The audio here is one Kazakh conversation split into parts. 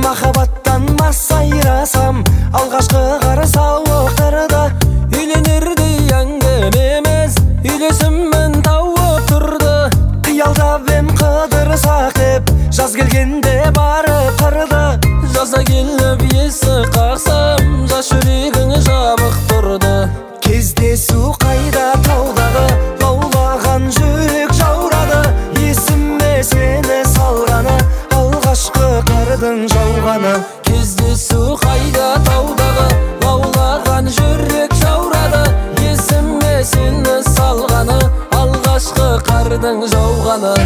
махаббаттан мас айрасам, алғашқы қар сауықтырды. Үйленердей әңгіме емес, үйлесімін тауып тұрды. Қиялдап ем қыдырсақ деп, жаз келгенде барып қырды. Жаза келіп есік қақсам, жас жүрегің жабық тұрды. Кездесу қайда таудағы, лаулаған жүрек жаурады. Есіме сені салғаны, алғашқы қардың жауғаны. Кездесу қайда таудағы, лаулаған жүрек жаурады. Есіме сені салғаны, алғашқы қардың жауғаны.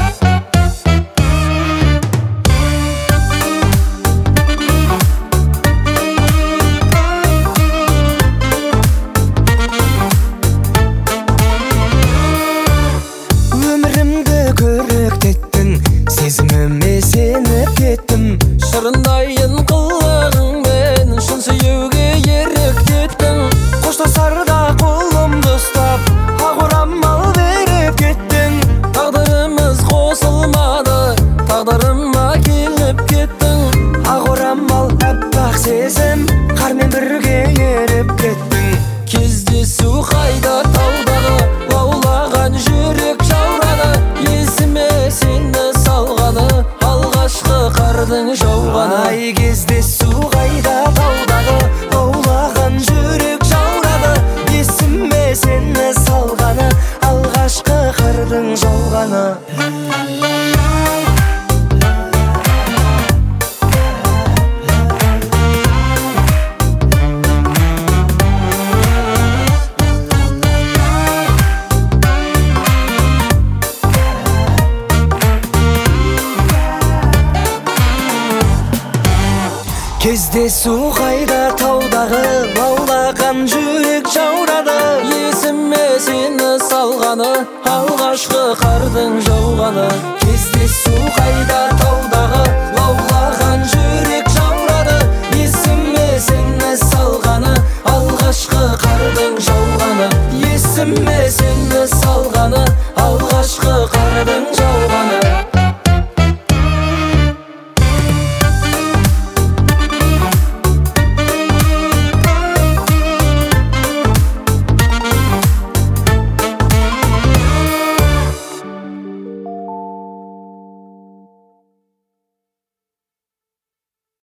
Сезіміме сеніп кеттім, шырындайын қылығыңмен шын сүюге еріктеттің. қоштасарда қолымды ұстап, ақ орамал беріп кеттің. Тағдырымыз қосылмады, тағдырыма келіп кеттің. Ақ орамал әппақ сезім, қармен бірге еріп кеттің. Кездесу қайда таудағы, лаулаған жүрек жаурады. Есіме сені салғаны, алғашқы қардың жауғаны. Ай, кездесу қайда таудағы, лаулаған жүрек жаурады. Есіме сені салғаны, алғашқы қардың жауғаны. Кездесу қайда таудағы, лаулаған жүрек жаурады. Есіме сені салғаны, алғашқы қардың жауғаны. Кездесу қайда таудағы,